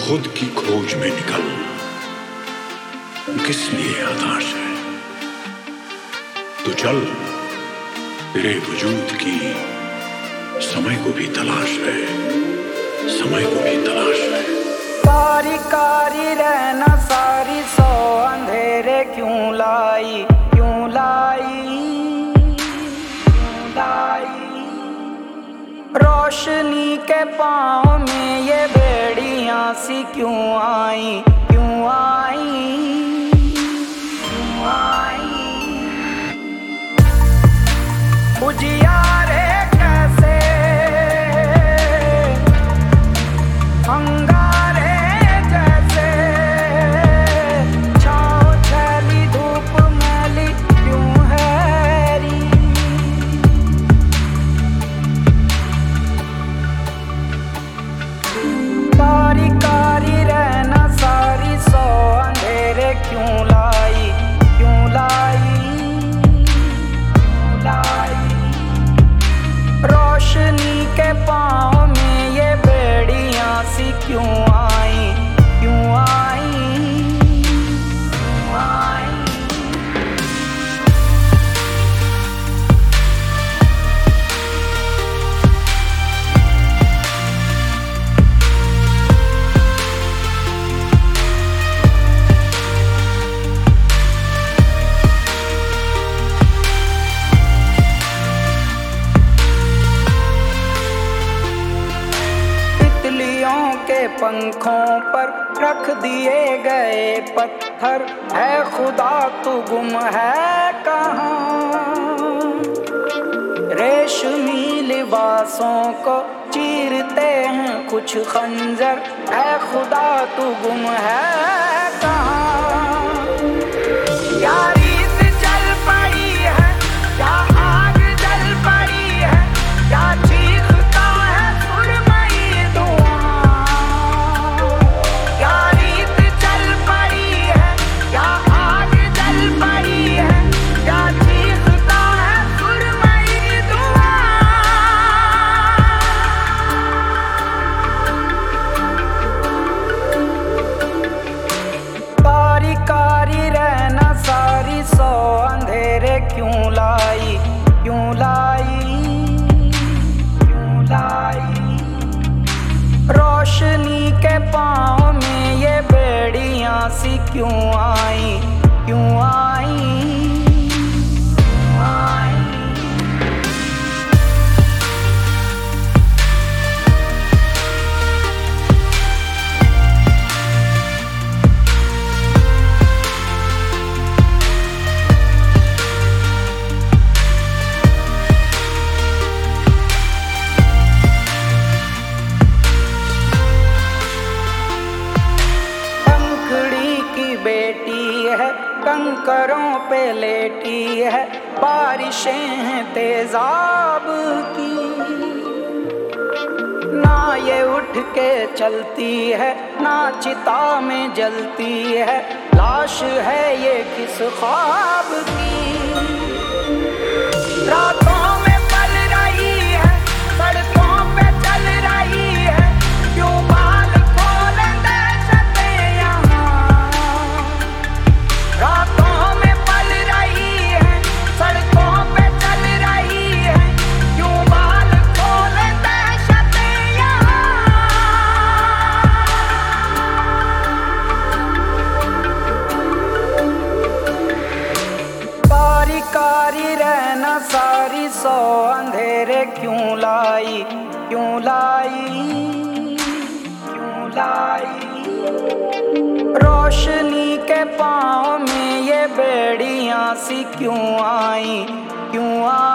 खुद की खोज में निकल, किस लिए हताश है? तो चल, तेरे वजूद की समय को भी तलाश है, समय को भी तलाश है। कारी कारी रहना सारी सौ अंधेरे क्यों लाई, क्यों लाई, क्यों लाई। रोशनी के पाँव में ये बेड़ियां सी क्यों आई, क्यों आई, क्यों आई। उजियारे कैसे अंगारे जैसे, छाँव छैली धूप मैली क्यों हैरी। कारी कारी रहना सारी सौ अंधेरे क्यों लाई, क्यों लाई, क्यों लाई। रोशनी के पाँव में ये बेड़ियां सी क्यों आई, क्यों आई, क्यों आई। के पंखों पर रख दिए गए पत्थर, है खुदा तू गुम है कहाँ। रेशमी लिबासों को चीरते हैं कुछ खंजर, है खुदा तू गुम है कहाँ। क्या रीत जल पड़ी है, क्या आग जल पड़ी है, क्या चीखता है सुरमई धुआं। क्या रीत जल पड़ी है, क्या आग जल पड़ी है, क्या चीखता है सुरमई धुआं। कारी कारी रहना सारी सौ अंधेरे क्यों लाई, क्यों लाई, क्यों लाई। रोशनी के पाँव में ये बेड़ियां सी क्यों आई, क्यों आई, क्यों आई। बेटी है कंकरों पे लेटी है, बारिशें हैं तेजाब की। ना ये उठ के चलती है, ना चिता में जलती है, लाश है ये किस ख्वाब की। रातों में पल रही है, सड़कों पे चल रही है, क्यों बाल खोले दहशते यहाँ। रातों में पल रही है, सड़कों पे चल रही है, क्यों बाल खोले दहशते यहाँ। कारी कारी रहना सारी सौ अंधेरे क्यों लाई, क्यों लाई, क्यों लाई। रोशनी के पाँव में ये बेड़ियां सी क्यों आई, क्यों आई।